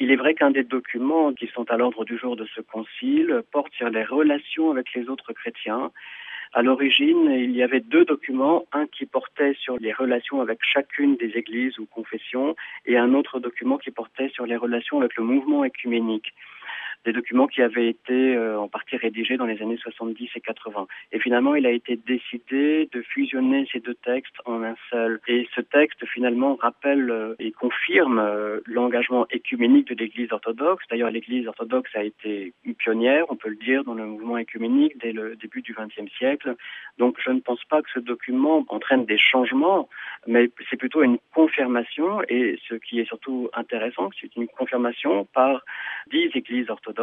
Il est vrai qu'un des documents qui sont à l'ordre du jour de ce concile porte sur les relations avec les autres chrétiens. À l'origine, il y avait deux documents, un qui portait sur les relations avec chacune des églises ou confessions et un autre document qui portait sur les relations avec le mouvement œcuménique. Des documents qui avaient été en partie rédigés dans les années 70 et 80. Et finalement, il a été décidé de fusionner ces deux textes en un seul. Et ce texte, finalement, rappelle et confirme l'engagement œcuménique de l'Église orthodoxe. D'ailleurs, l'Église orthodoxe a été une pionnière, on peut le dire, dans le mouvement œcuménique dès le début du XXe siècle. Donc, je ne pense pas que ce document entraîne des changements, mais c'est plutôt une confirmation. Et ce qui est surtout intéressant, c'est une confirmation par 10 églises orthodoxes.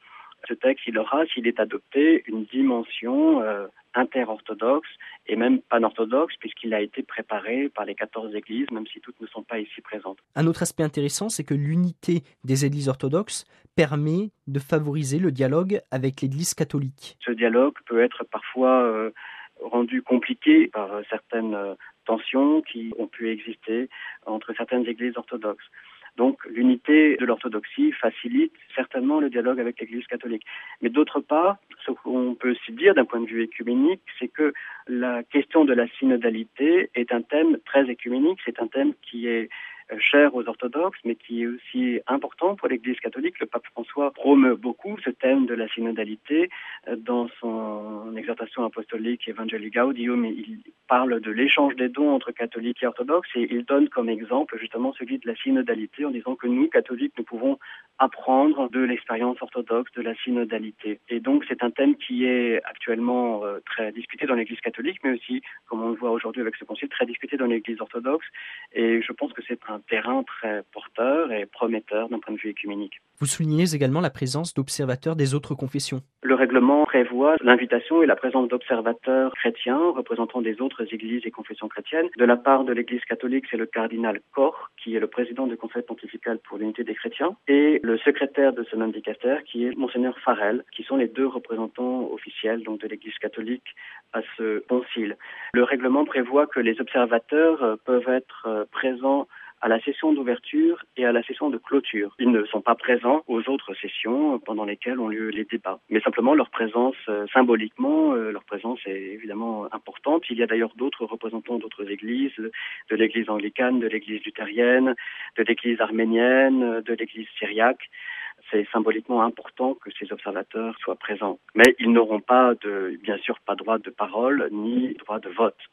Ce texte, il aura, s'il est adopté, une dimension interorthodoxe et même panorthodoxe, puisqu'il a été préparé par les 14 églises, même si toutes ne sont pas ici présentes. Un autre aspect intéressant, c'est que l'unité des églises orthodoxes permet de favoriser le dialogue avec l'Église catholique. Ce dialogue peut être parfois rendu compliqué par certaines tensions qui ont pu exister entre certaines églises orthodoxes. Donc l'unité de l'orthodoxie facilite certainement le dialogue avec l'Église catholique. Mais d'autre part, ce qu'on peut aussi dire d'un point de vue œcuménique, c'est que la question de la synodalité est un thème très œcuménique, c'est un thème qui est cher aux orthodoxes, mais qui est aussi important pour l'Église catholique. Le pape François promeut beaucoup ce thème de la synodalité dans son exhortation apostolique Evangelii Gaudium. Il parle de l'échange des dons entre catholiques et orthodoxes et il donne comme exemple justement celui de la synodalité en disant que nous, catholiques, nous pouvons apprendre de l'expérience orthodoxe de la synodalité. Et donc c'est un thème qui est actuellement très discuté dans l'Église catholique, mais aussi, comme on le voit aujourd'hui avec ce concile, très discuté dans l'Église orthodoxe. Et je pense que c'est un terrain très porteur et prometteur d'un point de vue œcuménique. Vous soulignez également la présence d'observateurs des autres confessions. Le règlement prévoit l'invitation et la présence d'observateurs chrétiens représentant des autres églises et confessions chrétiennes. De la part de l'Église catholique, c'est le cardinal Koch, qui est le président du Conseil pontifical pour l'unité des chrétiens, et le secrétaire de ce même dicaster, qui est Monseigneur Farrell, qui sont les deux représentants officiels donc de l'Église catholique à ce concile. Le règlement prévoit que les observateurs peuvent être présents à la session d'ouverture et à la session de clôture. Ils ne sont pas présents aux autres sessions pendant lesquelles ont lieu les débats. Mais simplement leur présence, symboliquement, leur présence est évidemment importante. Il y a d'ailleurs d'autres représentants d'autres églises, de l'église anglicane, de l'église luthérienne, de l'église arménienne, de l'église syriaque. C'est symboliquement important que ces observateurs soient présents. Mais ils n'auront pas bien sûr pas droit de parole ni droit de vote.